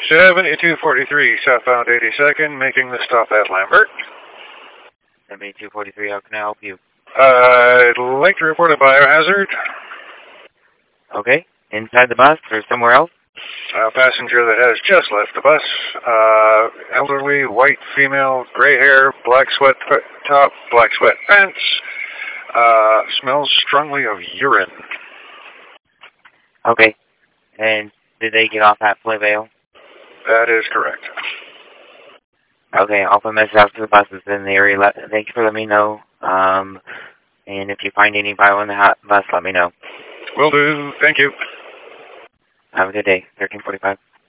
7243 southbound 82nd, making the stop at Lambert. 7243, how can I help you? I'd like to report a biohazard. Okay. Inside the bus or somewhere else? A passenger that has just left the bus. Elderly, white female, gray hair, black sweat top, black sweat pants. Smells strongly of urine. Okay. And did they get off at Flayvale? That is correct. Okay, I'll put a message out to the buses in the area. Thank you for letting me know. And if you find any bio in the bus, let me know. Will do. Thank you. Have a good day. 1345.